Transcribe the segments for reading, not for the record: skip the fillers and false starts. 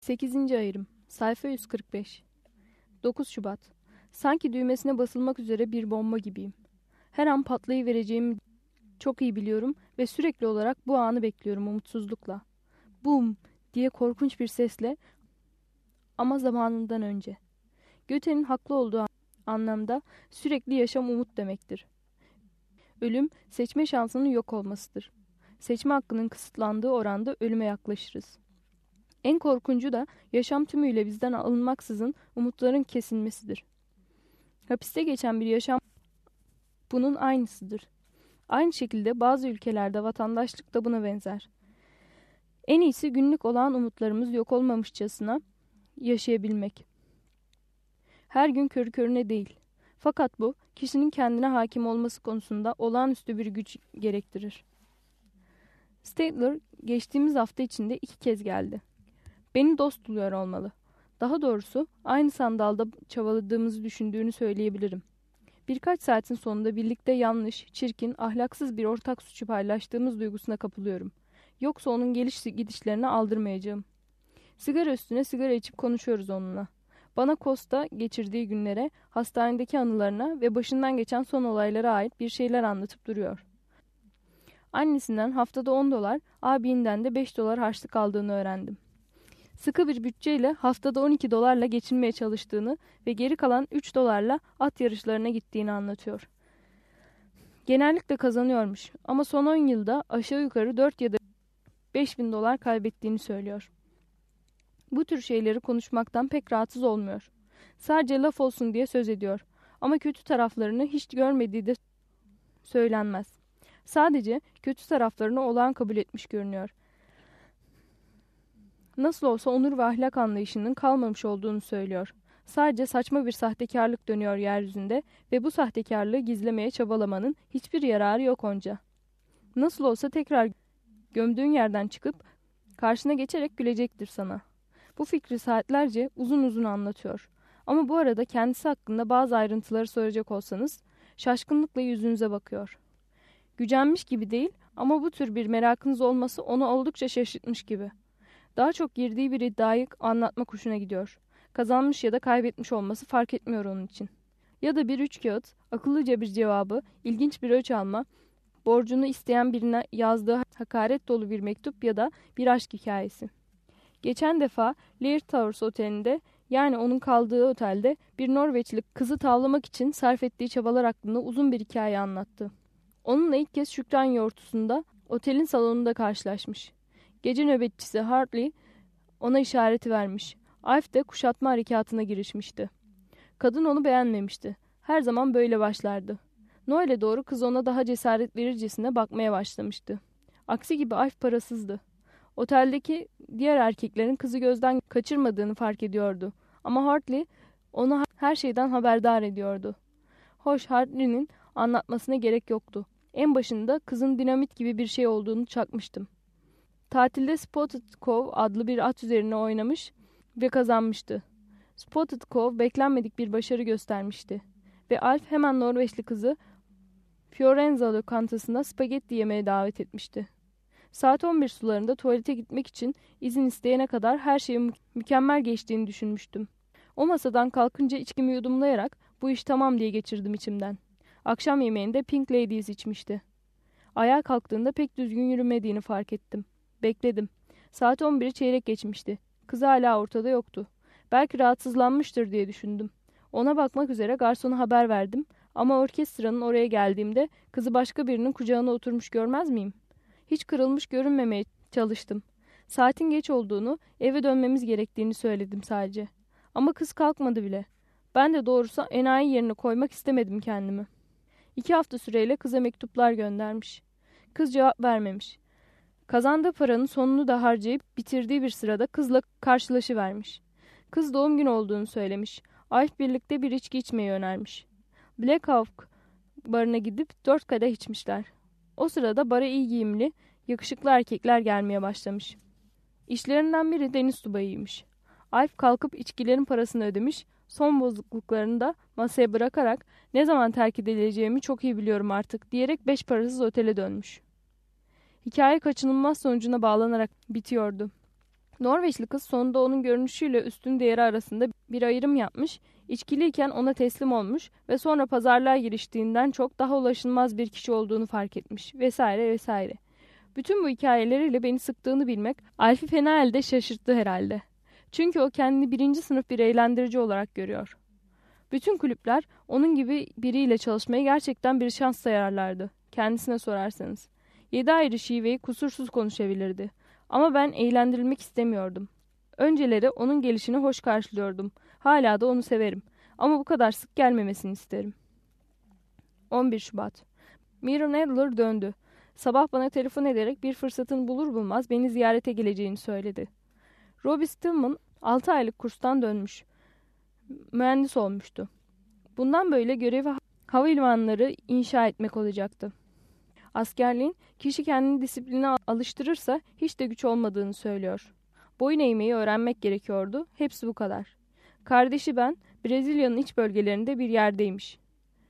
8. ayrım. Sayfa 145. 9 Şubat. Sanki düğmesine basılmak üzere bir bomba gibiyim. Her an patlayıvereceğimi çok iyi biliyorum ve sürekli olarak bu anı bekliyorum umutsuzlukla. Bum diye korkunç bir sesle ama zamanından önce. Goethe'nin haklı olduğu anlamda sürekli yaşam umut demektir. Ölüm seçme şansının yok olmasıdır. Seçme hakkının kısıtlandığı oranda ölüme yaklaşırız. En korkuncu da yaşam tümüyle bizden alınmaksızın umutların kesilmesidir. Hapiste geçen bir yaşam bunun aynısıdır. Aynı şekilde bazı ülkelerde vatandaşlık da buna benzer. En iyisi günlük olan umutlarımız yok olmamışçasına yaşayabilmek. Her gün körü körüne değil. Fakat bu kişinin kendine hakim olması konusunda olağanüstü bir güç gerektirir. Stadler geçtiğimiz hafta içinde 2 kez geldi. Beni dost buluyor olmalı. Daha doğrusu aynı sandalda çabaladığımızı düşündüğünü söyleyebilirim. Birkaç saatin sonunda birlikte yanlış, çirkin, ahlaksız bir ortak suçu paylaştığımız duygusuna kapılıyorum. Yoksa onun geliş gidişlerine aldırmayacağım. Sigara üstüne sigara içip konuşuyoruz onunla. Bana Costa geçirdiği günlere, hastanedeki anılarına ve başından geçen son olaylara ait bir şeyler anlatıp duruyor. Annesinden haftada $10, abinden de $5 harçlık aldığını öğrendim. Sıkı bir bütçeyle haftada $12'la geçinmeye çalıştığını ve geri kalan $3'la at yarışlarına gittiğini anlatıyor. Genellikle kazanıyormuş ama son 10 yılda aşağı yukarı 4 ya da $5.000 kaybettiğini söylüyor. Bu tür şeyleri konuşmaktan pek rahatsız olmuyor. Sadece laf olsun diye söz ediyor ama kötü taraflarını hiç görmediği de söylenmez. Sadece kötü taraflarını olağan kabul etmiş görünüyor. Nasıl olsa onur ve ahlak anlayışının kalmamış olduğunu söylüyor. Sadece saçma bir sahtekarlık dönüyor yeryüzünde ve bu sahtekarlığı gizlemeye çabalamanın hiçbir yararı yok onca. Nasıl olsa tekrar gömdüğün yerden çıkıp karşına geçerek gülecektir sana. Bu fikri saatlerce uzun uzun anlatıyor. Ama bu arada kendisi hakkında bazı ayrıntıları soracak olsanız şaşkınlıkla yüzünüze bakıyor. Gücenmiş gibi değil ama bu tür bir merakınız olması onu oldukça şaşırtmış gibi. Daha çok girdiği bir iddiayı anlatmak hoşuna gidiyor. Kazanmış ya da kaybetmiş olması fark etmiyor onun için. Ya da bir 3 kağıt, akıllıca bir cevabı, ilginç bir ölç alma, borcunu isteyen birine yazdığı hakaret dolu bir mektup ya da bir aşk hikayesi. Geçen defa Lear Towers Oteli'nde, yani onun kaldığı otelde bir Norveçli kızı tavlamak için sarf ettiği çabalar hakkında uzun bir hikaye anlattı. Onunla ilk kez Şükran yortusunda otelin salonunda karşılaşmış. Gece nöbetçisi Hartley ona işareti vermiş. Alf de kuşatma harekatına girişmişti. Kadın onu beğenmemişti. Her zaman böyle başlardı. Noel'e doğru kız ona daha cesaret verircesine bakmaya başlamıştı. Aksi gibi Alf parasızdı. Oteldeki diğer erkeklerin kızı gözden kaçırmadığını fark ediyordu. Ama Hartley onu her şeyden haberdar ediyordu. Hoş, Hartley'nin anlatmasına gerek yoktu. En başında kızın dinamit gibi bir şey olduğunu çakmıştım. Tatilde Spotted Cove adlı bir at üzerine oynamış ve kazanmıştı. Spotted Cove beklenmedik bir başarı göstermişti. Ve Alf hemen Norveçli kızı Fiorenza lokantasına spagetti yemeye davet etmişti. Saat 11 sularında tuvalete gitmek için izin isteyene kadar her şeyin mükemmel geçtiğini düşünmüştüm. O masadan kalkınca içkimi yudumlayarak bu iş tamam diye geçirdim içimden. Akşam yemeğinde Pink Ladies içmişti. Ayağa kalktığında pek düzgün yürümediğini fark ettim. Bekledim. Saat 11'i çeyrek geçmişti. Kız hala ortada yoktu. Belki rahatsızlanmıştır diye düşündüm. Ona bakmak üzere garsona haber verdim ama orkestranın oraya geldiğimde kızı başka birinin kucağına oturmuş görmez miyim? Hiç kırılmış görünmemeye çalıştım. Saatin geç olduğunu, eve dönmemiz gerektiğini söyledim sadece. Ama kız kalkmadı bile. Ben de doğrusu enayi yerine koymak istemedim kendimi. 2 hafta süreyle kıza mektuplar göndermiş. Kız cevap vermemiş. Kazandığı paranın sonunu da harcayıp bitirdiği bir sırada kızla karşılaşıvermiş. Kız doğum günü olduğunu söylemiş. Alf birlikte bir içki içmeyi önermiş. Black Hawk barına gidip 4 kadeh içmişler. O sırada bara iyi giyimli, yakışıklı erkekler gelmeye başlamış. İşlerinden biri deniz subayıymış. Alf kalkıp içkilerin parasını ödemiş, son bozukluklarını da masaya bırakarak ne zaman terk edileceğimi çok iyi biliyorum artık diyerek 5 parasız otele dönmüş. Hikaye kaçınılmaz sonucuna bağlanarak bitiyordu. Norveçli kız sonunda onun görünüşüyle üstün değeri arasında bir ayrım yapmış, içkiliyken ona teslim olmuş ve sonra pazarlığa giriştiğinden çok daha ulaşılmaz bir kişi olduğunu fark etmiş vesaire vesaire. Bütün bu hikayeleriyle beni sıktığını bilmek Alf'i fena halde şaşırttı herhalde. Çünkü o kendini birinci sınıf bir eğlendirici olarak görüyor. Bütün kulüpler onun gibi biriyle çalışmayı gerçekten bir şans sayarlardı. Kendisine sorarsanız. 7 ayrı şiveyi kusursuz konuşabilirdi. Ama ben eğlendirilmek istemiyordum. Önceleri onun gelişini hoş karşılıyordum. Hala da onu severim. Ama bu kadar sık gelmemesini isterim. 11 Şubat. Miriam Adler döndü. Sabah bana telefon ederek bir fırsatını bulur bulmaz beni ziyarete geleceğini söyledi. Robbie Stillman 6 aylık kurstan dönmüş. Mühendis olmuştu. Bundan böyle görevi havalimanları inşa etmek olacaktı. Askerliğin kişi kendini disipline alıştırırsa hiç de güç olmadığını söylüyor. Boyun eğmeyi öğrenmek gerekiyordu. Hepsi bu kadar. Kardeşi ben Brezilya'nın iç bölgelerinde bir yerdeymiş.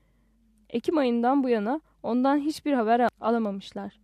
Ekim ayından bu yana ondan hiçbir haber alamamışlar.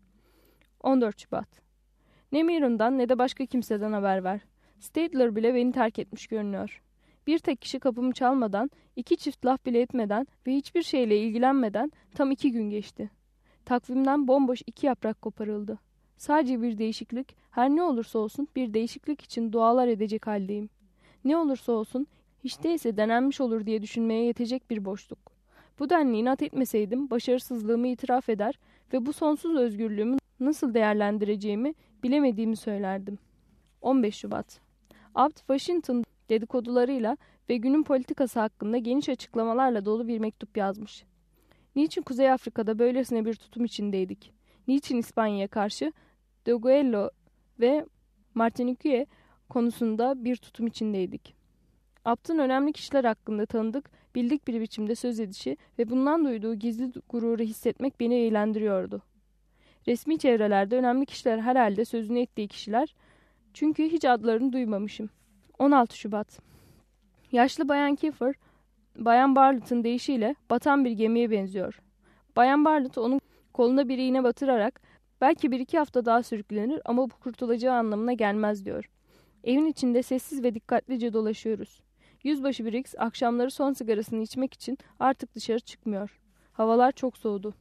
14 Şubat. Ne Mirun'dan ne de başka kimseden haber ver. Stadler bile beni terk etmiş görünüyor. Bir tek kişi kapımı çalmadan, 2 çift laf bile etmeden ve hiçbir şeyle ilgilenmeden tam 2 gün geçti. Takvimden bomboş 2 yaprak koparıldı. Sadece bir değişiklik, her ne olursa olsun bir değişiklik için dualar edecek haldeyim. Ne olursa olsun, hiç değilse denenmiş olur diye düşünmeye yetecek bir boşluk. Bu denli inat etmeseydim başarısızlığımı itiraf eder ve bu sonsuz özgürlüğümü nasıl değerlendireceğimi bilemediğimi söylerdim. 15 Şubat. Abt Washington dedikodularıyla ve günün politikası hakkında geniş açıklamalarla dolu bir mektup yazmış. Niçin Kuzey Afrika'da böylesine bir tutum içindeydik? Niçin İspanya'ya karşı De Gaulle ve Martinique konusunda bir tutum içindeydik? Abt'ın önemli kişiler hakkında tanıdık, bildik bir biçimde söz edişi ve bundan duyduğu gizli gururu hissetmek beni eğlendiriyordu. Resmi çevrelerde önemli kişiler herhalde sözünü ettiği kişiler, çünkü hiç adlarını duymamışım. 16 Şubat. Yaşlı Bayan Kiefer, Bayan Bartlett'ın deyişiyle batan bir gemiye benziyor. Bayan Bartlett onun koluna bir iğne batırarak belki 1-2 hafta daha sürüklenir ama bu kurtulacağı anlamına gelmez diyor. Evin içinde sessiz ve dikkatlice dolaşıyoruz. Yüzbaşı Briggs akşamları son sigarasını içmek için artık dışarı çıkmıyor. Havalar çok soğudu.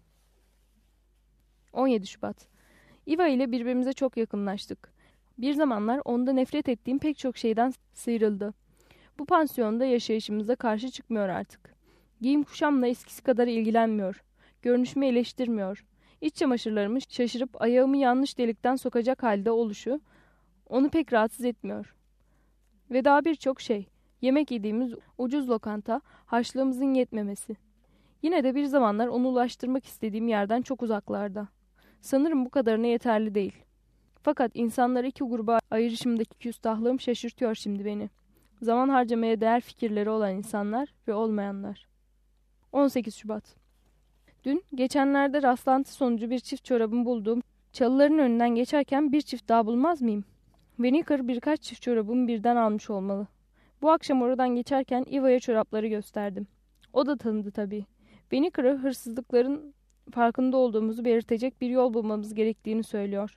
17 Şubat. Eva ile birbirimize çok yakınlaştık. Bir zamanlar onda nefret ettiğim pek çok şeyden sıyrıldı. Bu pansiyonda yaşayışımıza karşı çıkmıyor artık. Giyim kuşamla eskisi kadar ilgilenmiyor. Görünüşümü eleştirmiyor. İç çamaşırlarımı şaşırıp ayağımı yanlış delikten sokacak halde oluşu onu pek rahatsız etmiyor. Ve daha birçok şey. Yemek yediğimiz ucuz lokanta, harçlığımızın yetmemesi. Yine de bir zamanlar onu ulaştırmak istediğim yerden çok uzaklarda. Sanırım bu kadarına yeterli değil. Fakat insanları 2 gruba ayırışımdaki küstahlığım şaşırtıyor şimdi beni. Zaman harcamaya değer fikirleri olan insanlar ve olmayanlar. 18 Şubat. Dün geçenlerde rastlantı sonucu bir çift çorabımı bulduğum çalıların önünden geçerken bir çift daha bulmaz mıyım? Vinegar birkaç çift çorabımı birden almış olmalı. Bu akşam oradan geçerken Eva'ya çorapları gösterdim. O da tanıdı tabii. Vinegar'a hırsızlıkların farkında olduğumuzu belirtecek bir yol bulmamız gerektiğini söylüyor.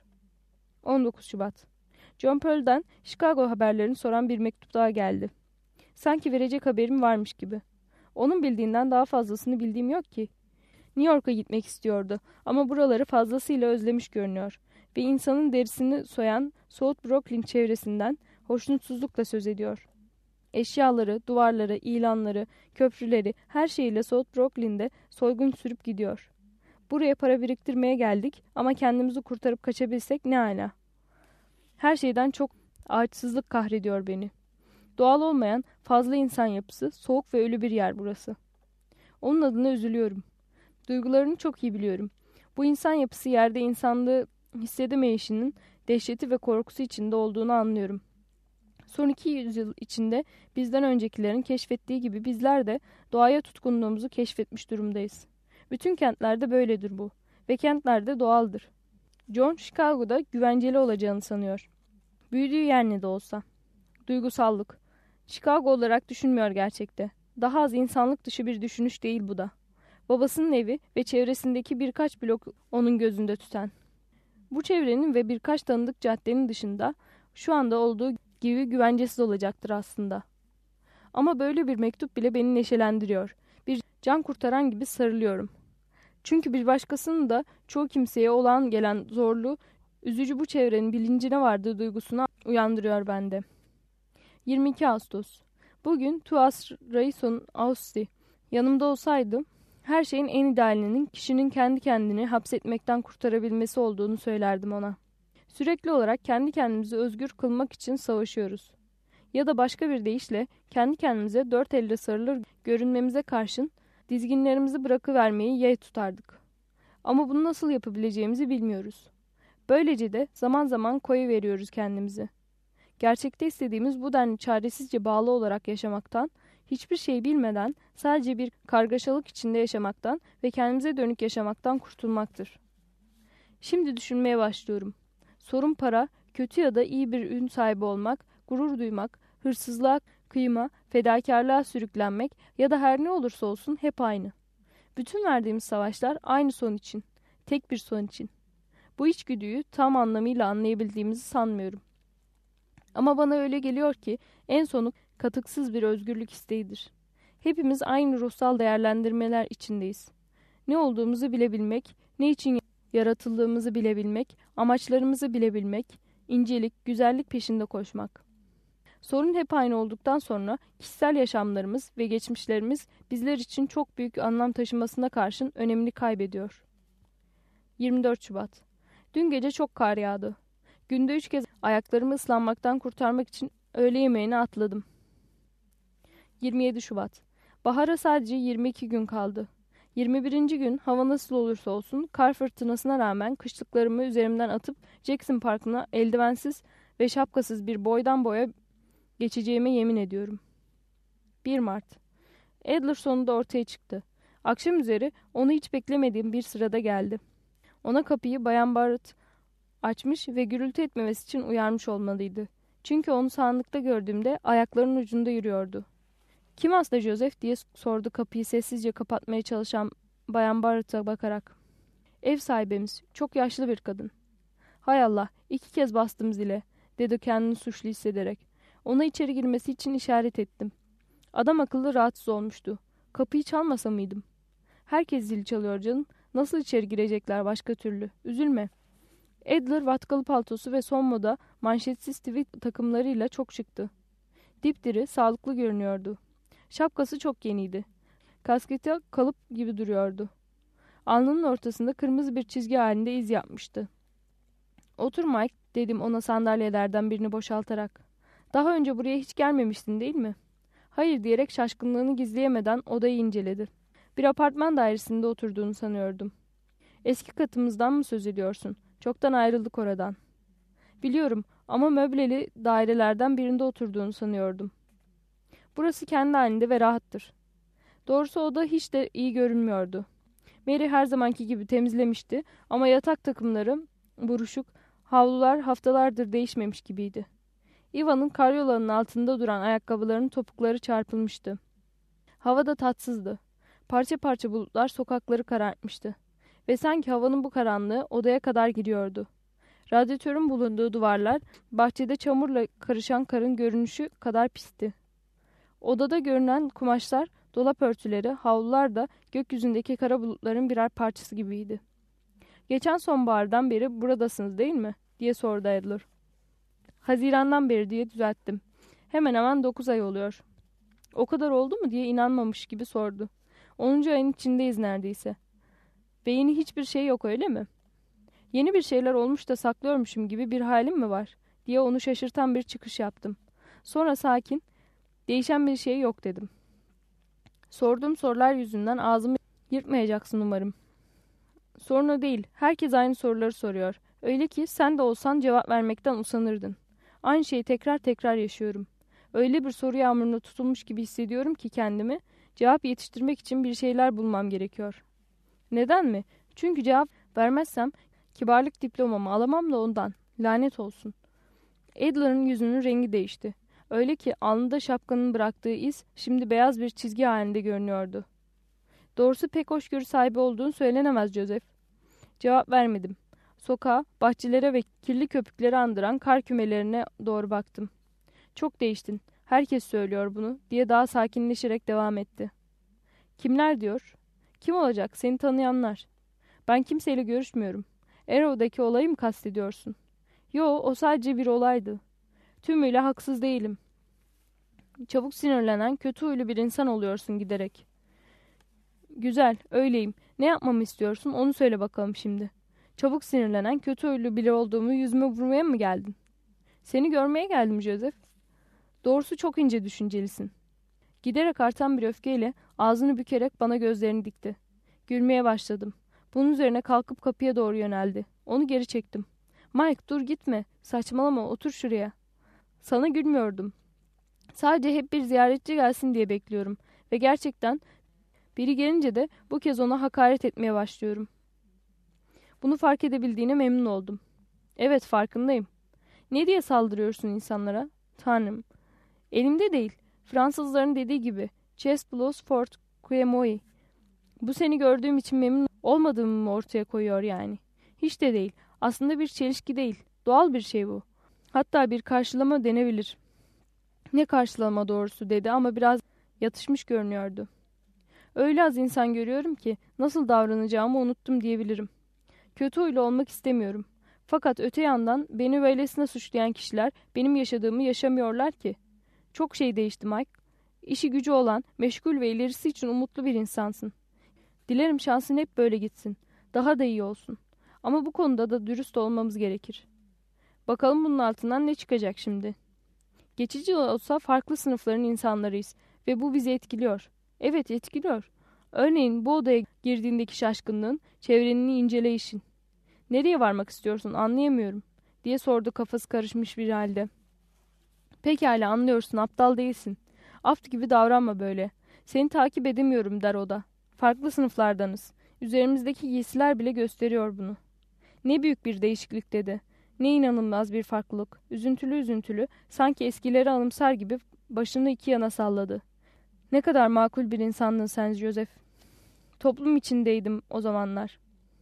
19 Şubat. John Pearl'den Chicago haberlerini soran bir mektup daha geldi. Sanki verecek haberim varmış gibi. Onun bildiğinden daha fazlasını bildiğim yok ki. New York'a gitmek istiyordu ama buraları fazlasıyla özlemiş görünüyor ve insanın derisini soyan South Brooklyn çevresinden hoşnutsuzlukla söz ediyor. Eşyaları, duvarları, ilanları, köprüleri, her şeyiyle South Brooklyn'de soygun sürüp gidiyor. Buraya para biriktirmeye geldik ama kendimizi kurtarıp kaçabilsek ne ala. Her şeyden çok ağaçsızlık kahrediyor beni. Doğal olmayan fazla insan yapısı, soğuk ve ölü bir yer burası. Onun adına üzülüyorum. Duygularını çok iyi biliyorum. Bu insan yapısı yerde insanlığı hissedemeyişinin dehşeti ve korkusu içinde olduğunu anlıyorum. Son 200 yıl içinde bizden öncekilerin keşfettiği gibi bizler de doğaya tutkunluğumuzu keşfetmiş durumdayız. Bütün kentlerde böyledir bu ve kentlerde doğaldır. John Chicago'da güvenceli olacağını sanıyor. Büyüdüğü yer ne de olsa. Duygusallık. Chicago olarak düşünmüyor gerçekte. Daha az insanlık dışı bir düşünüş değil bu da. Babasının evi ve çevresindeki birkaç blok onun gözünde tüten. Bu çevrenin ve birkaç tanıdık caddenin dışında şu anda olduğu gibi güvencesiz olacaktır aslında. Ama böyle bir mektup bile beni neşelendiriyor. Bir can kurtaran gibi sarılıyorum. Çünkü bir başkasının da çoğu kimseye olan gelen zorlu, üzücü bu çevrenin bilincine vardığı duygusunu uyandırıyor bende. 22 Ağustos. Bugün Tuas Raison Austi yanımda olsaydı, her şeyin en idealinin kişinin kendi kendini hapsetmekten kurtarabilmesi olduğunu söylerdim ona. Sürekli olarak kendi kendimizi özgür kılmak için savaşıyoruz. Ya da başka bir deyişle kendi kendimize dört elle sarılır görünmemize karşın dizginlerimizi bırakıvermeyi yeğ tutardık. Ama bunu nasıl yapabileceğimizi bilmiyoruz. Böylece de zaman zaman koyuveriyoruz kendimizi. Gerçekte istediğimiz bu denli çaresizce bağlı olarak yaşamaktan, hiçbir şey bilmeden sadece bir kargaşalık içinde yaşamaktan ve kendimize dönük yaşamaktan kurtulmaktır. Şimdi düşünmeye başlıyorum. Sorun para, kötü ya da iyi bir ün sahibi olmak, gurur duymak, hırsızlığa kıyma, fedakarlığa sürüklenmek ya da her ne olursa olsun hep aynı. Bütün verdiğimiz savaşlar aynı son için, tek bir son için. Bu içgüdüyü tam anlamıyla anlayabildiğimizi sanmıyorum. Ama bana öyle geliyor ki en sonu katıksız bir özgürlük isteğidir. Hepimiz aynı ruhsal değerlendirmeler içindeyiz. Ne olduğumuzu bilebilmek, ne için yaratıldığımızı bilebilmek, amaçlarımızı bilebilmek, incelik, güzellik peşinde koşmak. Sorun hep aynı olduktan sonra kişisel yaşamlarımız ve geçmişlerimiz bizler için çok büyük anlam taşımasına karşın önemini kaybediyor. 24 Şubat. Dün gece çok kar yağdı. Günde 3 kez ayaklarımı ıslanmaktan kurtarmak için öğle yemeğine atladım. 27 Şubat. Bahara sadece 22 gün kaldı. 21. gün hava nasıl olursa olsun kar fırtınasına rağmen kışlıklarımı üzerimden atıp Jackson Parkı'na eldivensiz ve şapkasız bir boydan boya geçeceğime yemin ediyorum. 1 Mart. Adler sonunda ortaya çıktı. Akşam üzeri onu hiç beklemediğim bir sırada geldi. Ona kapıyı Bayan Barrett açmış ve gürültü etmemesi için uyarmış olmalıydı. Çünkü onu sağlıkta gördüğümde ayaklarının ucunda yürüyordu. "Kim hasta Joseph?" diye sordu kapıyı sessizce kapatmaya çalışan Bayan Barrett'a bakarak. "Ev sahibimiz, çok yaşlı bir kadın." "Hay Allah, 2 kez bastım zile," dedi kendini suçlu hissederek. Ona içeri girmesi için işaret ettim. Adam akıllı rahatsız olmuştu. Kapıyı çalmasa mıydım? "Herkes zil çalıyor canım. Nasıl içeri girecekler başka türlü? Üzülme." Adler vatkalı paltosu ve son moda manşetsiz tweed takımlarıyla çok şıktı. Dipdiri, sağlıklı görünüyordu. Şapkası çok yeniydi. Kasketi kalıp gibi duruyordu. Alnının ortasında kırmızı bir çizgi halinde iz yapmıştı. "Otur Mike," dedim ona sandalyelerden birini boşaltarak. "Daha önce buraya hiç gelmemiştin değil mi?" "Hayır," diyerek şaşkınlığını gizleyemeden odayı inceledi. "Bir apartman dairesinde oturduğunu sanıyordum." "Eski katımızdan mı söz ediyorsun? Çoktan ayrıldık oradan." "Biliyorum ama möbleli dairelerden birinde oturduğunu sanıyordum." "Burası kendi halinde ve rahattır." Doğrusu oda hiç de iyi görünmüyordu. Mary her zamanki gibi temizlemişti ama yatak takımları buruşuk, havlular haftalardır değişmemiş gibiydi. Iva'nın karyolanın altında duran ayakkabılarının topukları çarpılmıştı. Hava da tatsızdı. Parça parça bulutlar sokakları karartmıştı. Ve sanki havanın bu karanlığı odaya kadar gidiyordu. Radyatörün bulunduğu duvarlar bahçede çamurla karışan karın görünüşü kadar pisti. Odada görünen kumaşlar, dolap örtüleri, havlular da gökyüzündeki kara bulutların birer parçası gibiydi. "Geçen sonbahardan beri buradasınız değil mi?" diye sordu Adler. "Hazirandan beri," diye düzelttim. "Hemen hemen 9 ay oluyor." "O kadar oldu mu?" diye inanmamış gibi sordu. 10. ayın içindeyiz neredeyse." "Ve yeni hiçbir şey yok öyle mi?" "Yeni bir şeyler olmuş da saklıyormuşum gibi bir halim mi var?" diye onu şaşırtan bir çıkış yaptım. Sonra sakin, "Değişen bir şey yok," dedim. "Sorduğum sorular yüzünden ağzımı yırtmayacaksın umarım." "Sorun o değil. Herkes aynı soruları soruyor. Öyle ki sen de olsan cevap vermekten usanırdın. Aynı şeyi tekrar tekrar yaşıyorum. Öyle bir soru yağmuruna tutulmuş gibi hissediyorum ki kendimi, cevap yetiştirmek için bir şeyler bulmam gerekiyor." "Neden mi?" "Çünkü cevap vermezsem kibarlık diplomamı alamam da ondan. Lanet olsun." Adler'ın yüzünün rengi değişti. Öyle ki alnında şapkanın bıraktığı iz şimdi beyaz bir çizgi halinde görünüyordu. "Doğrusu pek hoşgörü sahibi olduğun söylenemez Joseph." Cevap vermedim. Sokağa, bahçelere ve kirli köpükleri andıran kar kümelerine doğru baktım. Çok değiştin. Herkes söylüyor bunu diye daha sakinleşerek devam etti. Kimler diyor? Kim olacak? Seni tanıyanlar. Ben kimseyle görüşmüyorum. Arrow'daki olayı mı kastediyorsun? Yo, o sadece bir olaydı. Tümüyle haksız değilim. Çabuk sinirlenen, kötü huylu bir insan oluyorsun giderek. Güzel, öyleyim. Ne yapmamı istiyorsun? Onu söyle bakalım şimdi. Çabuk sinirlenen, kötü huylu biri olduğumu yüzüme vurmaya mı geldin? Seni görmeye geldim Joseph. Doğrusu çok ince düşüncelisin. Giderek artan bir öfkeyle ağzını bükerek bana gözlerini dikti. Gülmeye başladım. Bunun üzerine kalkıp kapıya doğru yöneldi. Onu geri çektim. Mike, dur gitme. Saçmalama, otur şuraya. Sana gülmüyordum. Sadece hep bir ziyaretçi gelsin diye bekliyorum. Ve gerçekten biri gelince de bu kez ona hakaret etmeye başlıyorum. Bunu fark edebildiğine memnun oldum. Evet, farkındayım. Ne diye saldırıyorsun insanlara? Tanrım. Elimde değil. Fransızların dediği gibi. Chest blows fort moi. Bu seni gördüğüm için memnun olmadığımı mı ortaya koyuyor yani? Hiç de değil. Aslında bir çelişki değil. Doğal bir şey bu. Hatta bir karşılama denebilir. Ne karşılama doğrusu dedi ama biraz yatışmış görünüyordu. Öyle az insan görüyorum ki nasıl davranacağımı unuttum diyebilirim. Kötü huylu olmak istemiyorum. Fakat öte yandan beni böylesine suçlayan kişiler benim yaşadığımı yaşamıyorlar ki. Çok şey değişti Mike. İşi gücü olan, meşgul ve ilerisi için umutlu bir insansın. Dilerim şansın hep böyle gitsin. Daha da iyi olsun. Ama bu konuda da dürüst olmamız gerekir. Bakalım bunun altından ne çıkacak şimdi? Geçici olsa farklı sınıfların insanlarıyız ve bu bizi etkiliyor. Evet, etkiliyor. Örneğin bu odaya girdiğindeki şaşkınlığın, çevrenini inceleyişin. Nereye varmak istiyorsun, anlayamıyorum diye sordu kafası karışmış bir halde. Pekala, anlıyorsun, aptal değilsin. Aft gibi davranma böyle. Seni takip edemiyorum der o da. Farklı sınıflardanız. Üzerimizdeki giysiler bile gösteriyor bunu. Ne büyük bir değişiklik dedi. Ne inanılmaz bir farklılık. Üzüntülü üzüntülü, sanki eskileri anımsar gibi başını iki yana salladı. Ne kadar makul bir insandın sen Joseph. Toplum içindeydim o zamanlar.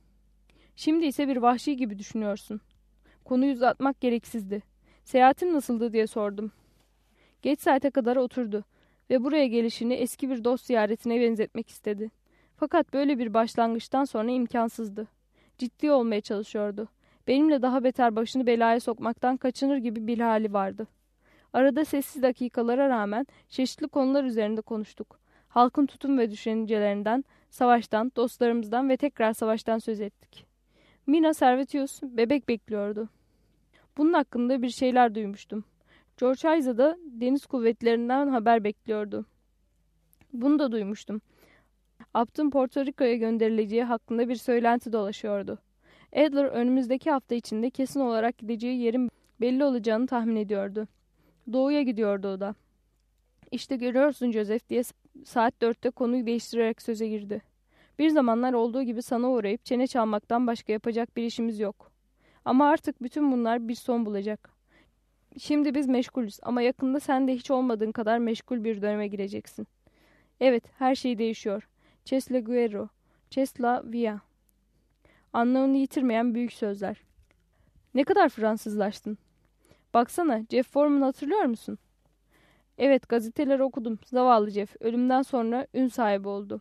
Şimdi ise bir vahşi gibi düşünüyorsun. Konuyu uzatmak gereksizdi. Seyahatin nasıldı diye sordum. Geç saate kadar oturdu ve buraya gelişini eski bir dost ziyaretine benzetmek istedi. Fakat böyle bir başlangıçtan sonra imkansızdı. Ciddi olmaya çalışıyordu. Benimle daha beter başını belaya sokmaktan kaçınır gibi bir hali vardı. Arada sessiz dakikalara rağmen çeşitli konular üzerinde konuştuk. Halkın tutum ve düşüncelerinden, savaştan, dostlarımızdan ve tekrar savaştan söz ettik. Mina Servetius bebek bekliyordu. Bunun hakkında bir şeyler duymuştum. George Isa da deniz kuvvetlerinden haber bekliyordu. Bunu da duymuştum. Abt'ın Porto Rico'ya gönderileceği hakkında bir söylenti dolaşıyordu. Adler önümüzdeki hafta içinde kesin olarak gideceği yerin belli olacağını tahmin ediyordu. Doğuya gidiyordu o da. İşte görüyorsun Joseph diye saat 4'te konuyu değiştirerek söze girdi. Bir zamanlar olduğu gibi sana uğrayıp çene çalmaktan başka yapacak bir işimiz yok. Ama artık bütün bunlar bir son bulacak. Şimdi biz meşgulüz ama yakında sen de hiç olmadığın kadar meşgul bir döneme gireceksin. Evet, her şey değişiyor. Chesla Guerrero, Chesla Via. Anlamını yitirmeyen büyük sözler. Ne kadar Fransızlaştın. Baksana, Jeff Foreman'ı hatırlıyor musun? Evet, gazeteleri okudum. Zavallı Jeff, ölümden sonra ün sahibi oldu.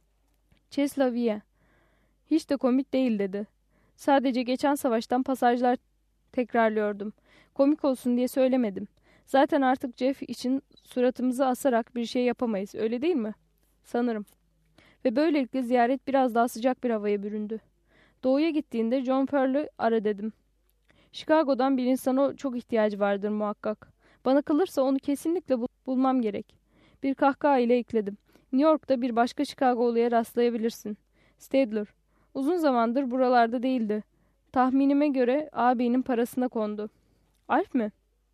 Chesla Via. Hiç de komik değil dedi. Sadece geçen savaştan pasajlar tekrarlıyordum. Komik olsun diye söylemedim. Zaten artık Jeff için suratımızı asarak bir şey yapamayız, öyle değil mi? Sanırım. Ve böylelikle ziyaret biraz daha sıcak bir havaya büründü. Doğuya gittiğinde John Pearl'ü ara dedim. Chicago'dan bir insana çok ihtiyacı vardır muhakkak. Bana kalırsa onu kesinlikle bulmam gerek. Bir kahkaha ile ekledim. New York'ta bir başka Chicago'luya rastlayabilirsin. Stadler. Uzun zamandır buralarda değildi. Tahminime göre ağabeyinin parasına kondu. Alf mi?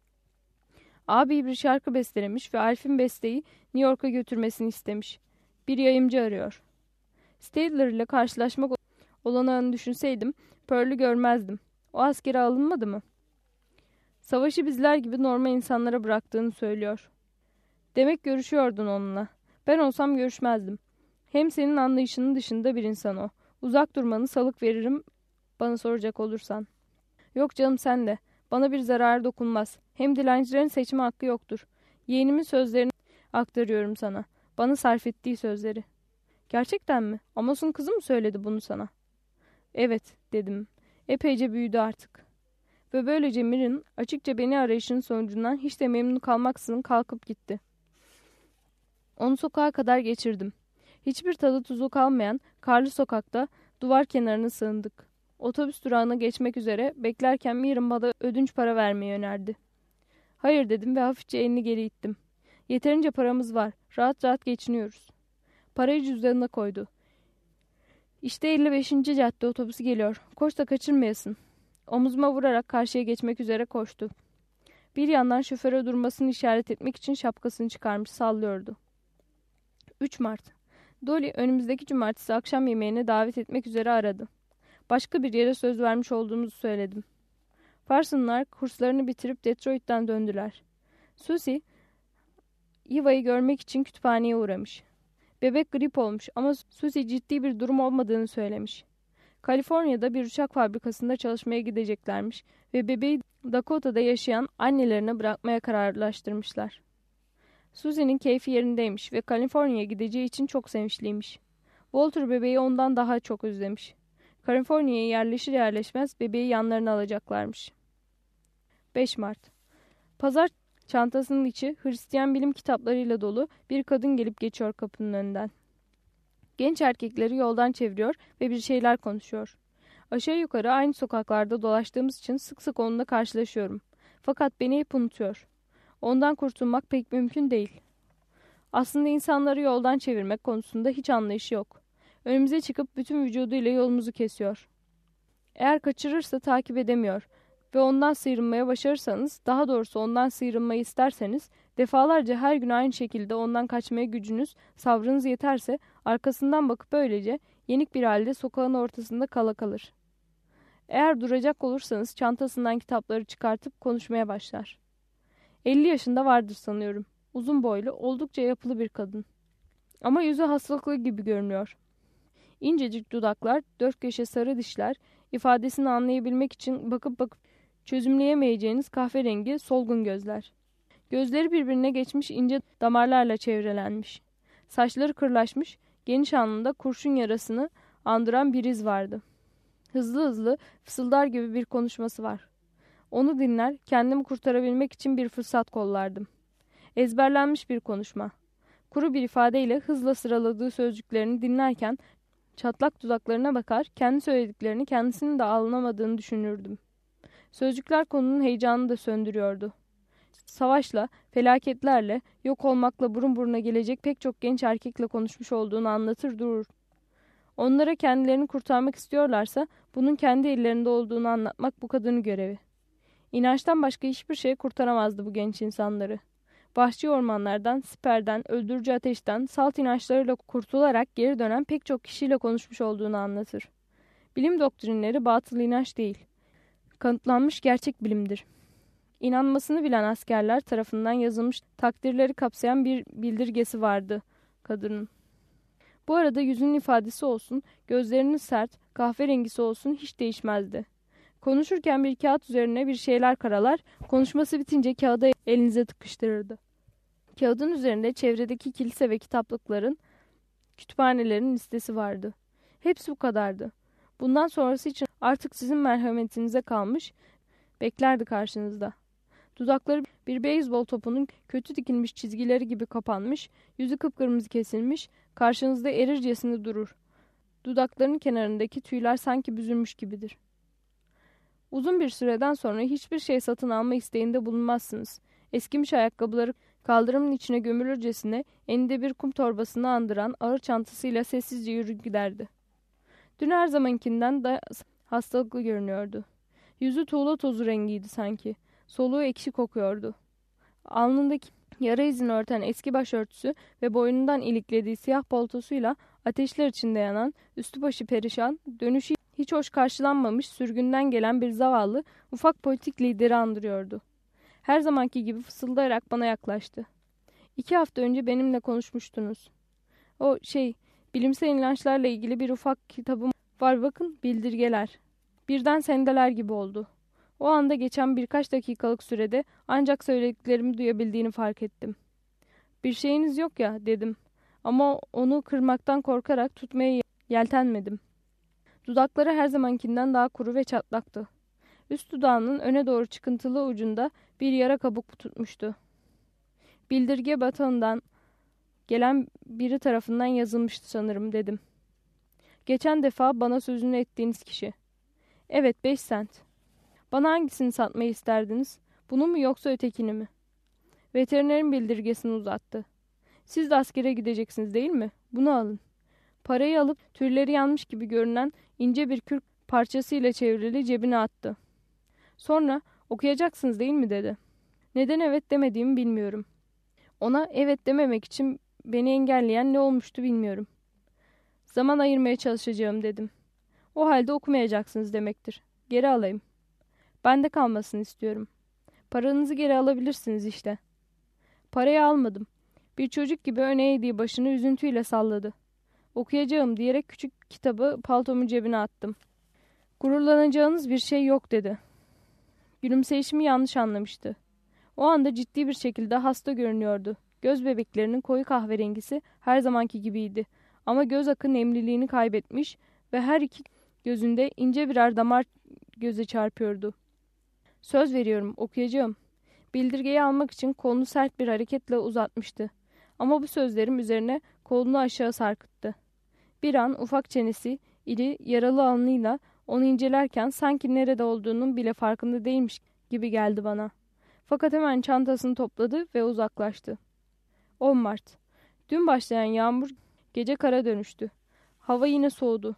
Ağabey bir şarkı bestelemiş ve Alf'in besteyi New York'a götürmesini istemiş. Bir yayımcı arıyor. Stadler ile karşılaşmak olanağını düşünseydim Pearl'ü görmezdim. O askere alınmadı mı? Savaşı bizler gibi normal insanlara bıraktığını söylüyor. Demek görüşüyordun onunla. Ben olsam görüşmezdim. Hem senin anlayışının dışında bir insan o. Uzak durmanı salık veririm bana soracak olursan. Yok canım sen de. Bana bir zararı dokunmaz. Hem dilencilerin seçme hakkı yoktur. Yeğenimin sözlerini aktarıyorum sana. Bana sarf ettiği sözleri. Gerçekten mi? Amos'un kızı mı söyledi bunu sana? Evet, dedim. Epeyce büyüdü artık. Ve böylece Mir'in açıkça beni arayışının sonucundan hiç de memnun kalmaksızın kalkıp gitti. Onu sokağa kadar geçirdim. Hiçbir tadı tuzu kalmayan karlı sokakta duvar kenarına sığındık. Otobüs durağına geçmek üzere beklerken Mir'in bana ödünç para vermeyi önerdi. Hayır dedim ve hafifçe elini geri ittim. Yeterince paramız var. Rahat rahat geçiniyoruz. Parayı cüzdanına koydu. İşte 55. cadde otobüsü geliyor. Koş da kaçırmayasın. Omuzuma vurarak karşıya geçmek üzere koştu. Bir yandan şoföre durmasını işaret etmek için şapkasını çıkarmış sallıyordu. 3 Mart. Dolly önümüzdeki cumartesi akşam yemeğine davet etmek üzere aradı. Başka bir yere söz vermiş olduğumuzu söyledim. Parsons'lar kurslarını bitirip Detroit'ten döndüler. Susie, Eva'yı görmek için kütüphaneye uğramış. Bebek grip olmuş ama Susie ciddi bir durum olmadığını söylemiş. Kaliforniya'da bir uçak fabrikasında çalışmaya gideceklermiş ve bebeği Dakota'da yaşayan annelerine bırakmaya kararlaştırmışlar. Susie'nin keyfi yerindeymiş ve Kaliforniya'ya gideceği için çok sevinçliymiş. Walter bebeği ondan daha çok özlemiş. Kaliforniya'ya yerleşir yerleşmez bebeği yanlarına alacaklarmış. 5 Mart. Pazar çantasının içi Hristiyan bilim kitaplarıyla dolu bir kadın gelip geçiyor kapının önünden. Genç erkekleri yoldan çeviriyor ve bir şeyler konuşuyor. Aşağı yukarı aynı sokaklarda dolaştığımız için sık sık onunla karşılaşıyorum. Fakat beni hep unutuyor. Ondan kurtulmak pek mümkün değil. Aslında insanları yoldan çevirmek konusunda hiç anlayışı yok. Önümüze çıkıp bütün vücuduyla yolumuzu kesiyor. Eğer kaçırırsa takip edemiyor ve ondan sıyrılmaya başarırsanız, daha doğrusu ondan sıyrılmayı isterseniz, defalarca her gün aynı şekilde ondan kaçmaya gücünüz, sabrınız yeterse arkasından bakıp böylece yenik bir halde sokağın ortasında kala kalır. Eğer duracak olursanız çantasından kitapları çıkartıp konuşmaya başlar. 50 yaşında vardır sanıyorum. Uzun boylu, oldukça yapılı bir kadın. Ama yüzü hastalıklı gibi görünüyor. İncecik dudaklar, dört köşe sarı dişler, ifadesini anlayabilmek için bakıp çözümleyemeyeceğiniz kahverengi solgun gözler. Gözleri birbirine geçmiş ince damarlarla çevrelenmiş. Saçları kırlaşmış, geniş alnında kurşun yarasını andıran bir iz vardı. Hızlı hızlı fısıldar gibi bir konuşması var. Onu dinler, kendimi kurtarabilmek için bir fırsat kollardım. Ezberlenmiş bir konuşma. Kuru bir ifadeyle hızla sıraladığı sözcüklerini dinlerken çatlak dudaklarına bakar, kendi söylediklerini kendisinin de anlamadığını düşünürdüm. Sözcükler konunun heyecanını da söndürüyordu. Savaşla, felaketlerle, yok olmakla burun buruna gelecek pek çok genç erkekle konuşmuş olduğunu anlatır durur. Onlara kendilerini kurtarmak istiyorlarsa bunun kendi ellerinde olduğunu anlatmak bu kadının görevi. İnançtan başka hiçbir şey kurtaramazdı bu genç insanları. Vahşi ormanlardan, siperden, öldürücü ateşten, salt inançlarıyla kurtularak geri dönen pek çok kişiyle konuşmuş olduğunu anlatır. Bilim doktrinleri batıl inanç değil, kanıtlanmış gerçek bilimdir. İnanmasını bilen askerler tarafından yazılmış takdirleri kapsayan bir bildirgesi vardı kadının. Bu arada yüzünün ifadesi olsun, gözlerinin sert, kahverengisi olsun hiç değişmezdi. Konuşurken bir kağıt üzerine bir şeyler karalar, konuşması bitince kağıdı elinize tıkıştırırdı. Kağıdın üzerinde çevredeki kilise ve kitaplıkların, kütüphanelerin listesi vardı. Hepsi bu kadardı. Bundan sonrası için artık sizin merhametinize kalmış, beklerdi karşınızda. Dudakları bir beyzbol topunun kötü dikilmiş çizgileri gibi kapanmış, yüzü kıpkırmızı kesilmiş, karşınızda erircesine durur. Dudaklarının kenarındaki tüyler sanki büzülmüş gibidir. Uzun bir süreden sonra hiçbir şey satın alma isteğinde bulunmazsınız. Eskimiş ayakkabıları kaldırımın içine gömülürcesine elinde bir kum torbasını andıran ağır çantasıyla sessizce yürür giderdi. Dün her zamankinden de hastalıklı görünüyordu. Yüzü tuğla tozu rengiydi sanki. Soluğu ekşi kokuyordu. Alnındaki yara izini örten eski başörtüsü ve boynundan iliklediği siyah paltosuyla ateşler içinde yanan, üstü başı perişan, dönüşü hiç hoş karşılanmamış sürgünden gelen bir zavallı, ufak politik lideri andırıyordu. Her zamanki gibi fısıldayarak bana yaklaştı. 2 hafta önce benimle konuşmuştunuz. Bilimsel inançlarla ilgili bir ufak kitabım var bakın, bildirgeler. Birden sendeler gibi oldu. O anda geçen birkaç dakikalık sürede ancak söylediklerimi duyabildiğini fark ettim. "Bir şeyiniz yok ya," dedim. Ama onu kırmaktan korkarak tutmaya yeltenmedim. Dudakları her zamankinden daha kuru ve çatlaktı. Üst dudağının öne doğru çıkıntılı ucunda bir yara kabuk tutmuştu. "Bildirge batağından gelen biri tarafından yazılmıştı sanırım," dedim. "Geçen defa bana sözünü ettiğiniz kişi." "Evet, 5 sent." "Bana hangisini satmayı isterdiniz? Bunu mu yoksa ötekini mi?" Veterinerin bildirgesini uzattı. "Siz de askere gideceksiniz değil mi? Bunu alın." Parayı alıp tülleri yanmış gibi görünen ince bir kürk parçasıyla çevrili cebine attı. Sonra "Okuyacaksınız değil mi?" dedi. Neden evet demediğimi bilmiyorum. Ona evet dememek için beni engelleyen ne olmuştu bilmiyorum. "Zaman ayırmaya çalışacağım," dedim. "O halde okumayacaksınız demektir. Geri alayım." "Bende kalmasını istiyorum." "Paranızı geri alabilirsiniz işte." Parayı almadım. Bir çocuk gibi öne eğdiği başını üzüntüyle salladı. "Okuyacağım," diyerek küçük kitabı paltomun cebine attım. "Gururlanacağınız bir şey yok," dedi. Gülümseyişimi yanlış anlamıştı. O anda ciddi bir şekilde hasta görünüyordu. Göz bebeklerinin koyu kahverengisi her zamanki gibiydi. Ama göz akı nemliliğini kaybetmiş ve her iki gözünde ince birer damar göze çarpıyordu. "Söz veriyorum, okuyacağım." Bildirgeyi almak için kolunu sert bir hareketle uzatmıştı. Ama bu sözlerim üzerine kolunu aşağı sarkıttı. Bir an ufak çenesi, iri, yaralı alnıyla onu incelerken sanki nerede olduğunun bile farkında değilmiş gibi geldi bana. Fakat hemen çantasını topladı ve uzaklaştı. 10 Mart. Dün başlayan yağmur gece kara dönüştü. Hava yine soğudu.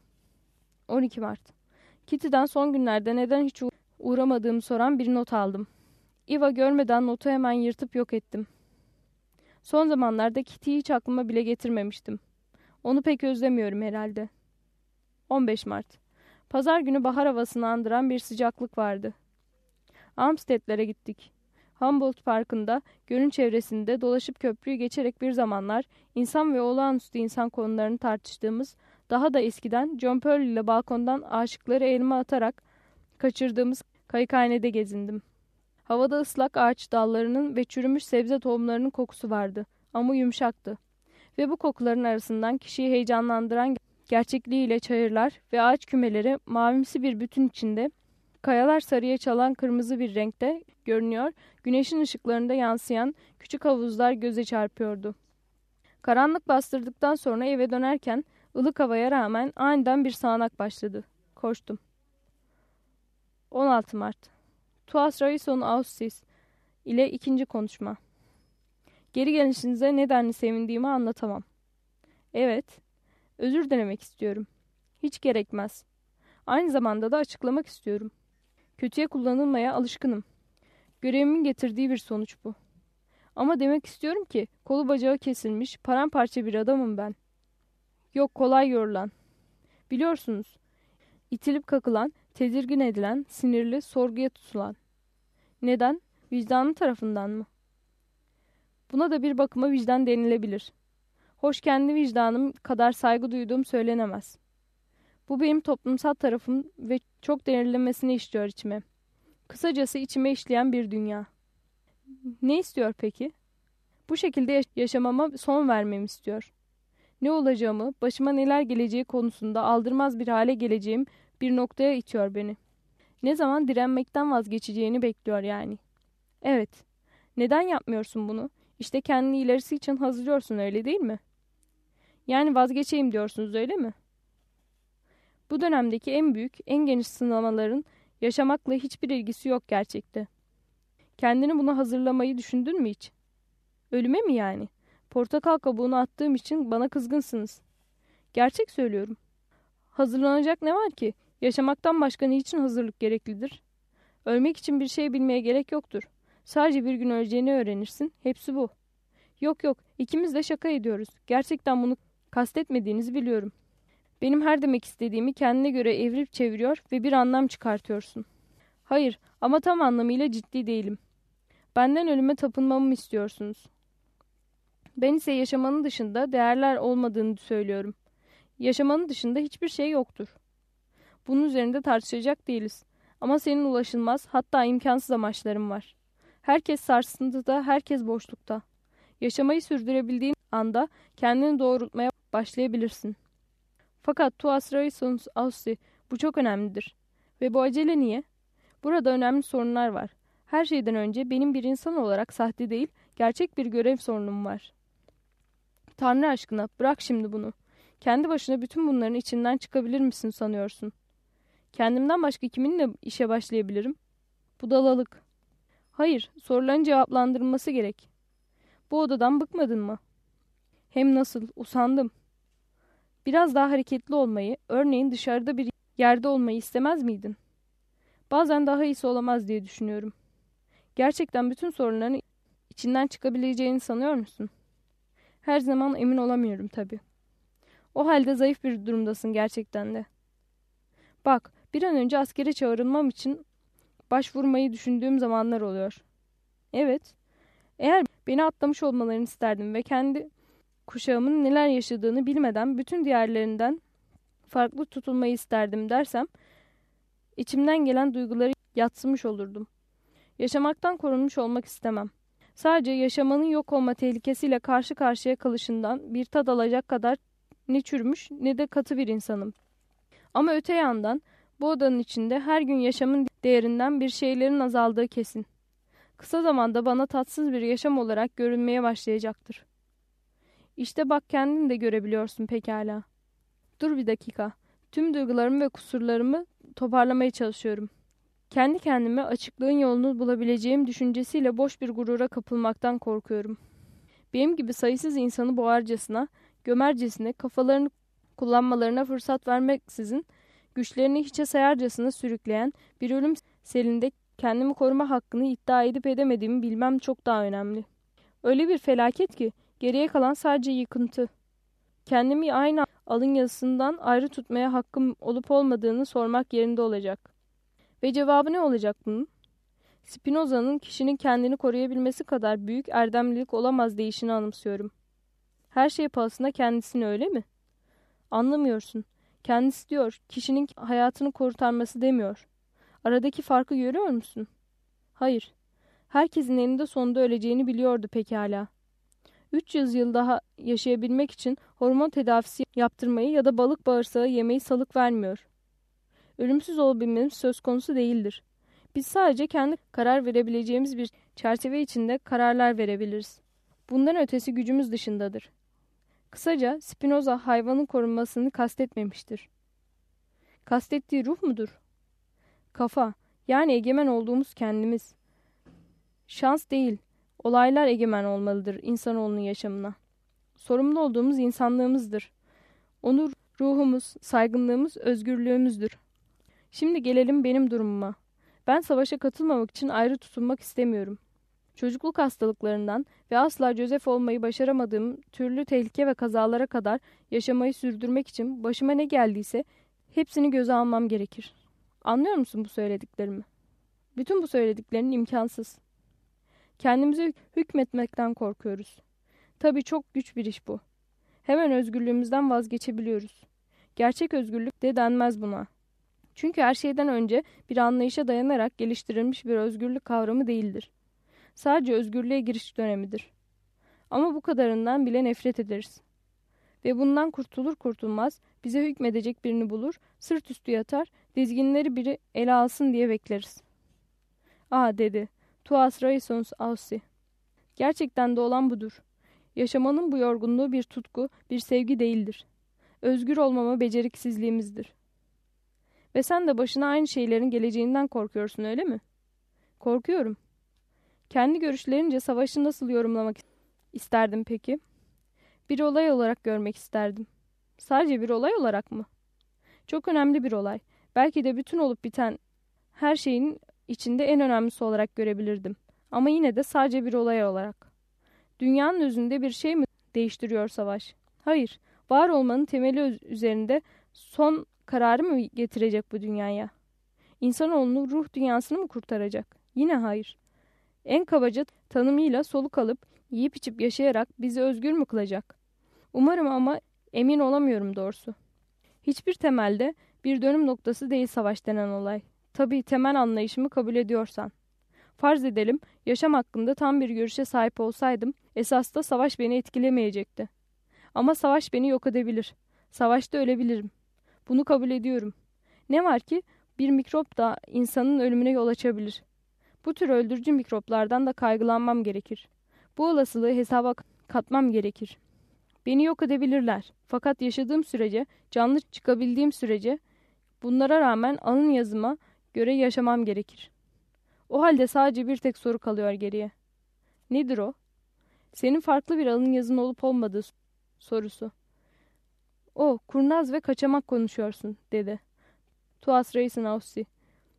12 Mart. Kitty'den son günlerde neden hiç uğramadığımı soran bir not aldım. Eva görmeden notu hemen yırtıp yok ettim. Son zamanlarda Kitty'yi hiç aklıma bile getirmemiştim. Onu pek özlemiyorum herhalde. 15 Mart. Pazar günü bahar havasını andıran bir sıcaklık vardı. Amsterdam'lere gittik. Humboldt Parkı'nda, gölün çevresinde dolaşıp köprüyü geçerek bir zamanlar insan ve olağanüstü insan konularını tartıştığımız, daha da eskiden John Pearl ile balkondan aşıkları elime atarak kaçırdığımız kayıkhanede gezindim. Havada ıslak ağaç dallarının ve çürümüş sebze tohumlarının kokusu vardı ama yumuşaktı. Ve bu kokuların arasından kişiyi heyecanlandıran gerçekliğiyle çayırlar ve ağaç kümeleri mavimsi bir bütün içinde, kayalar sarıya çalan kırmızı bir renkte görünüyor, güneşin ışıklarında yansıyan küçük havuzlar göze çarpıyordu. Karanlık bastırdıktan sonra eve dönerken ılık havaya rağmen aniden bir sağanak başladı. Koştum. 16 Mart. Tuas Raison Aussis ile ikinci konuşma. Geri gelişinize nedenli sevindiğimi anlatamam. Evet, özür dilemek istiyorum. Hiç gerekmez. Aynı zamanda da açıklamak istiyorum. Kötüye kullanılmaya alışkınım. Görevimin getirdiği bir sonuç bu. Ama demek istiyorum ki kolu bacağı kesilmiş, paramparça bir adamım ben. Yok, kolay yorulan. Biliyorsunuz, itilip kakılan, tedirgin edilen, sinirli, sorguya tutulan. Neden? Vicdanı tarafından mı? Buna da bir bakıma vicdan denilebilir. Hoş, kendi vicdanım kadar saygı duyduğum söylenemez. Bu benim toplumsal tarafım ve çok derinlemesine işliyor içime. Kısacası içime işleyen bir dünya. Ne istiyor peki? Bu şekilde yaşamama son vermemi istiyor. Ne olacağımı, başıma neler geleceği konusunda aldırmaz bir hale geleceğim bir noktaya itiyor beni. Ne zaman direnmekten vazgeçeceğini bekliyor yani. Evet. Neden yapmıyorsun bunu? İşte kendini ilerisi için hazırlıyorsun, öyle değil mi? Yani vazgeçeyim diyorsunuz, öyle mi? Bu dönemdeki en büyük, en geniş sınamaların yaşamakla hiçbir ilgisi yok gerçekte. Kendini buna hazırlamayı düşündün mü hiç? Ölüme mi yani? Portakal kabuğunu attığım için bana kızgınsınız. Gerçek söylüyorum. Hazırlanacak ne var ki? Yaşamaktan başka niçin hazırlık gereklidir? Ölmek için bir şey bilmeye gerek yoktur. Sadece bir gün öleceğini öğrenirsin. Hepsi bu. Yok yok, ikimiz de şaka ediyoruz. Gerçekten bunu kastetmediğinizi biliyorum. Benim her demek istediğimi kendine göre evirip çeviriyor ve bir anlam çıkartıyorsun. Hayır, ama tam anlamıyla ciddi değilim. Benden ölüme tapınmamı istiyorsunuz. Ben ise yaşamanın dışında değerler olmadığını söylüyorum. Yaşamanın dışında hiçbir şey yoktur. Bunun üzerinde tartışacak değiliz. Ama senin ulaşılmaz, hatta imkansız amaçların var. Herkes sarsıntıda, herkes boşlukta. Yaşamayı sürdürebildiğin anda kendini doğrultmaya başlayabilirsin. Fakat tuas raisons ausi, bu çok önemlidir. Ve bu acele niye? Burada önemli sorunlar var. Her şeyden önce benim bir insan olarak sahte değil, gerçek bir görev sorunum var. Tanrı aşkına bırak şimdi bunu. Kendi başına bütün bunların içinden çıkabilir misin sanıyorsun? Kendimden başka kiminle işe başlayabilirim? Budalalık. Hayır, soruların cevaplandırılması gerek. Bu odadan bıkmadın mı? Hem nasıl, usandım. Biraz daha hareketli olmayı, örneğin dışarıda bir yerde olmayı istemez miydin? Bazen daha iyisi olamaz diye düşünüyorum. Gerçekten bütün sorunların içinden çıkabileceğini sanıyor musun? Her zaman emin olamıyorum tabii. O halde zayıf bir durumdasın gerçekten de. Bak, bir an önce askere çağrılmam için başvurmayı düşündüğüm zamanlar oluyor. Evet, eğer beni atlamış olmalarını isterdim ve kendi kuşağımın neler yaşadığını bilmeden bütün diğerlerinden farklı tutulmayı isterdim dersem, içimden gelen duyguları yadsımış olurdum. Yaşamaktan korunmuş olmak istemem. Sadece yaşamanın yok olma tehlikesiyle karşı karşıya kalışından bir tad alacak kadar ne çürümüş ne de katı bir insanım. Ama öte yandan bu odanın içinde her gün yaşamın değerinden bir şeylerin azaldığı kesin. Kısa zamanda bana tatsız bir yaşam olarak görünmeye başlayacaktır. İşte bak kendin de görebiliyorsun pekala. Dur bir dakika. Tüm duygularımı ve kusurlarımı toparlamaya çalışıyorum. Kendi kendime açıklığın yolunu bulabileceğim düşüncesiyle boş bir gurura kapılmaktan korkuyorum. Benim gibi sayısız insanı boğarcasına, gömercesine, kafalarını kullanmalarına fırsat vermeksizin güçlerini hiçe sayarcasına sürükleyen bir ölüm selinde kendimi koruma hakkını iddia edip edemediğimi bilmem çok daha önemli. Öyle bir felaket ki geriye kalan sadece yıkıntı. Kendimi aynı alın yazısından ayrı tutmaya hakkım olup olmadığını sormak yerinde olacak. Ve cevabı ne olacak bunun? Spinoza'nın kişinin kendini koruyabilmesi kadar büyük erdemlilik olamaz deyişini anımsıyorum. Her şey pahasına kendisini, öyle mi? Anlamıyorsun. Kendisi diyor, kişinin hayatını kurtarması demiyor. Aradaki farkı görüyor musun? Hayır. Herkesin eninde sonunda öleceğini biliyordu pekala. 300 yıl daha yaşayabilmek için hormon tedavisi yaptırmayı ya da balık bağırsağı yemeyi salık vermiyor. Ölümsüz olabilmemiz söz konusu değildir. Biz sadece kendi karar verebileceğimiz bir çerçeve içinde kararlar verebiliriz. Bundan ötesi gücümüz dışındadır. Kısaca Spinoza hayvanın korunmasını kastetmemiştir. Kastettiği ruh mudur? Kafa, yani egemen olduğumuz kendimiz. Şans değil, olaylar egemen olmalıdır insanoğlunun yaşamına. Sorumlu olduğumuz insanlığımızdır. Onur, ruhumuz, saygınlığımız, özgürlüğümüzdür. Şimdi gelelim benim durumuma. Ben savaşa katılmamak için ayrı tutulmak istemiyorum. Çocukluk hastalıklarından ve asla Joseph olmayı başaramadığım türlü tehlike ve kazalara kadar yaşamayı sürdürmek için başıma ne geldiyse hepsini göze almam gerekir. Anlıyor musun bu söylediklerimi? Bütün bu söylediklerin imkansız. Kendimize hükmetmekten korkuyoruz. Tabii çok güç bir iş bu. Hemen özgürlüğümüzden vazgeçebiliyoruz. Gerçek özgürlük de denmez buna. Çünkü her şeyden önce bir anlayışa dayanarak geliştirilmiş bir özgürlük kavramı değildir. Sadece özgürlüğe giriş dönemidir. Ama bu kadarından bile nefret ederiz. Ve bundan kurtulur kurtulmaz bize hükmedecek birini bulur, sırt üstü yatar, dizginleri biri ele alsın diye bekleriz. "Ah," dedi, "tuas raisons ausi." Gerçekten de olan budur. Yaşamanın bu yorgunluğu bir tutku, bir sevgi değildir. Özgür olmama beceriksizliğimizdir. Ve sen de başına aynı şeylerin geleceğinden korkuyorsun, öyle mi? Korkuyorum. Kendi görüşlerince savaşı nasıl yorumlamak isterdim peki? Bir olay olarak görmek isterdim. Sadece bir olay olarak mı? Çok önemli bir olay. Belki de bütün olup biten her şeyin içinde en önemlisi olarak görebilirdim. Ama yine de sadece bir olay olarak. Dünyanın özünde bir şey mi değiştiriyor savaş? Hayır. Var olmanın temeli üzerinde son kararı mı getirecek bu dünyaya? İnsanoğlunu ruh dünyasını mı kurtaracak? Yine hayır. En kabaca tanımıyla soluk alıp yiyip içip yaşayarak bizi özgür mü kılacak? Umarım ama emin olamıyorum doğrusu. Hiçbir temelde Bir dönüm noktası değil savaş denen olay. Tabii temel anlayışımı kabul ediyorsan. Farz edelim, yaşam hakkında tam bir görüşe sahip olsaydım, esas da savaş beni etkilemeyecekti. Ama savaş beni yok edebilir. Savaşta ölebilirim. Bunu kabul ediyorum. Ne var ki bir mikrop da insanın ölümüne yol açabilir. Bu tür öldürücü mikroplardan da kaygılanmam gerekir. Bu olasılığı hesaba katmam gerekir. Beni yok edebilirler. Fakat yaşadığım sürece, canlı çıkabildiğim sürece bunlara rağmen alın yazıma göre yaşamam gerekir. O halde sadece bir tek soru kalıyor geriye. Nedir o? Senin farklı bir alın yazın olup olmadığı sorusu. O, kurnaz ve kaçamak konuşuyorsun, dedi. Tuas Reisin Aussi.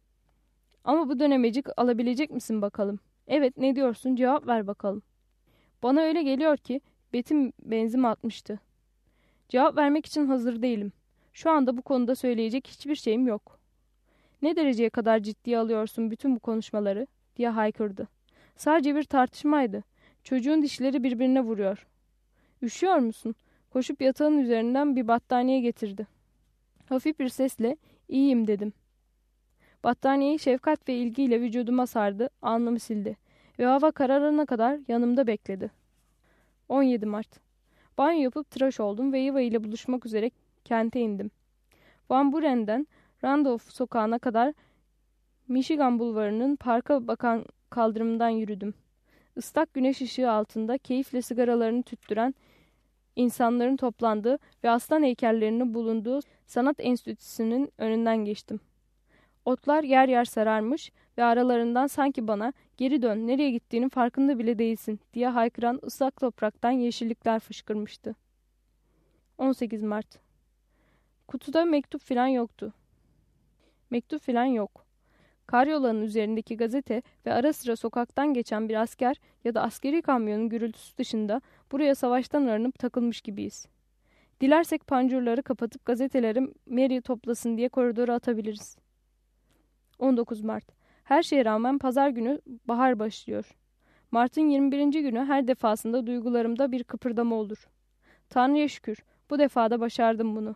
Ama bu dönemecik alabilecek misin bakalım? Evet, ne diyorsun? Cevap ver bakalım. Bana öyle geliyor ki betim benzin atmıştı. Cevap vermek için hazır değilim. Şu anda bu konuda söyleyecek hiçbir şeyim yok. Ne dereceye kadar ciddiye alıyorsun bütün bu konuşmaları? Diye haykırdı. Sadece bir tartışmaydı. Çocuğun dişleri birbirine vuruyor. Üşüyor musun? Koşup yatağın üzerinden bir battaniye getirdi. Hafif bir sesle iyiyim dedim. Battaniyeyi şefkat ve ilgiyle vücuduma sardı, alnımı sildi ve hava kararana kadar yanımda bekledi. 17 Mart. Banyo yapıp tıraş oldum ve Eva ile buluşmak üzere kente indim. Van Buren'den Randolph sokağına kadar Michigan bulvarının parka bakan kaldırımından yürüdüm. Islak güneş ışığı altında keyifle sigaralarını tüttüren insanların toplandığı ve aslan heykellerinin bulunduğu sanat enstitüsünün önünden geçtim. Otlar yer yer sararmış ve aralarından sanki bana "Geri dön, nereye gittiğinin farkında bile değilsin" diye haykıran ıslak topraktan yeşillikler fışkırmıştı. 18 Mart. Kutuda mektup filan yoktu. Mektup filan yok. Karyolanın üzerindeki gazete ve ara sıra sokaktan geçen bir asker ya da askeri kamyonun gürültüsü dışında buraya savaştan aranıp takılmış gibiyiz. Dilersek pancurları kapatıp gazeteleri Mary toplasın diye koridora atabiliriz. 19 Mart. Her şeye rağmen pazar günü bahar başlıyor. Mart'ın 21. günü her defasında duygularımda bir kıpırdama olur. Tanrı'ya şükür, bu defada başardım bunu.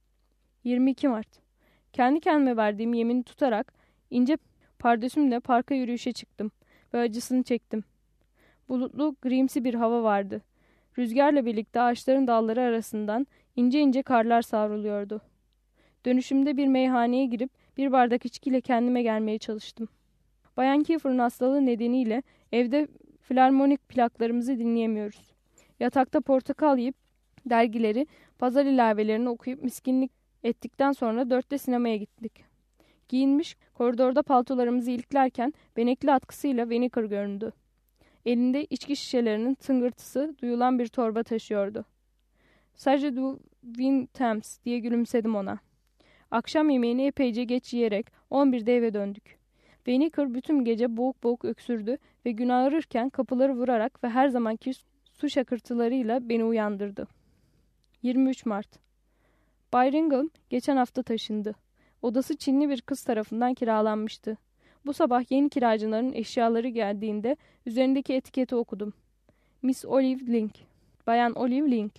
22 Mart. Kendi kendime verdiğim yemini tutarak ince pardösümle parka yürüyüşe çıktım ve acısını çektim. Bulutlu, grimsi bir hava vardı. Rüzgarla birlikte ağaçların dalları arasından ince ince karlar savruluyordu. Dönüşümde bir meyhaneye girip bir bardak içkiyle kendime gelmeye çalıştım. Bayan Kiefer'ın hastalığı nedeniyle evde filarmonik plaklarımızı dinleyemiyoruz. Yatakta portakal yiyip dergileri, pazar ilavelerini okuyup miskinlik ettikten sonra 4'te sinemaya gittik. Giyinmiş, koridorda paltolarımızı iliklerken benekli atkısıyla Vinegar göründü. Elinde içki şişelerinin tıngırtısı duyulan bir torba taşıyordu. "Sadece du Vin Thames" diye gülümsedim ona. Akşam yemeğini epeyce geç yiyerek 11'de eve döndük. Vinegar bütün gece boğuk boğuk öksürdü ve gün ağrırken kapıları vurarak ve her zamanki su şakırtılarıyla beni uyandırdı. 23 Mart. Bay Ringham geçen hafta taşındı. Odası Çinli bir kız tarafından kiralanmıştı. Bu sabah yeni kiracıların eşyaları geldiğinde üzerindeki etiketi okudum. Miss Olive Link. Bayan Olive Link.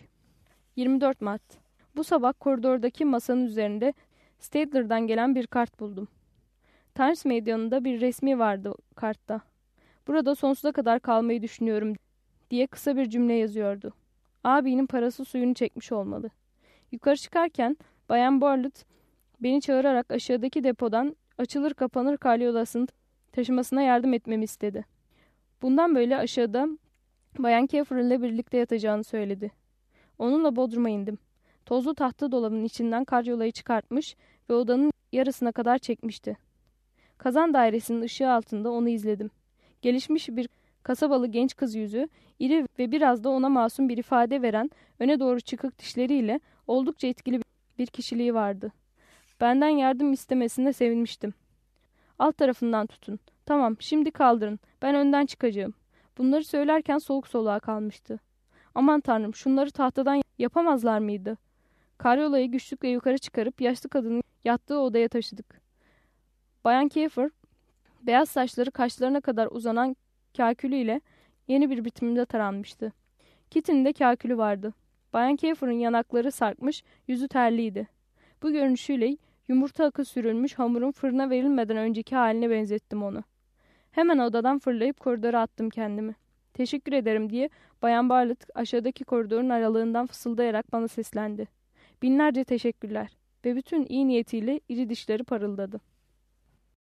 24 Mart. Bu sabah koridordaki masanın üzerinde Stadler'dan gelen bir kart buldum. Times Meydanı'nda bir resmi vardı kartta. "Burada sonsuza kadar kalmayı düşünüyorum" diye kısa bir cümle yazıyordu. Abinin parası suyunu çekmiş olmalı. Yukarı çıkarken Bayan Bartlett beni çağırarak aşağıdaki depodan açılır kapanır karyolasını taşımasına yardım etmemi istedi. Bundan böyle aşağıda Bayan Kiefer ile birlikte yatacağını söyledi. Onunla bodruma indim. Tozlu tahta dolabın içinden karyolayı çıkartmış ve odanın yarısına kadar çekmişti. Kazan dairesinin ışığı altında onu izledim. Gelişmiş bir kasabalı genç kız yüzü, iri ve biraz da ona masum bir ifade veren öne doğru çıkık dişleriyle oldukça etkili bir kişiliği vardı. Benden yardım istemesine sevinmiştim. "Alt tarafından tutun. Tamam, şimdi kaldırın. Ben önden çıkacağım." Bunları söylerken soluk soluğa kalmıştı. Aman tanrım, şunları tahtadan yapamazlar mıydı? Karyolayı güçlükle yukarı çıkarıp yaşlı kadının yattığı odaya taşıdık. Bayan Kiefer, beyaz saçları kaşlarına kadar uzanan kakülüyle yeni bir biçimde taranmıştı. Kitty'nin de kakülü vardı. Bayan Kiefer'ın yanakları sarkmış, yüzü terliydi. Bu görünüşüyle Yumurta akı sürülmüş hamurun fırına verilmeden önceki haline benzettim onu. Hemen odadan fırlayıp koridora attım kendimi. Teşekkür ederim diye Bayan Bartlett aşağıdaki koridorun aralığından fısıldayarak bana seslendi. Binlerce teşekkürler ve bütün iyi niyetiyle iri dişleri parıldadı.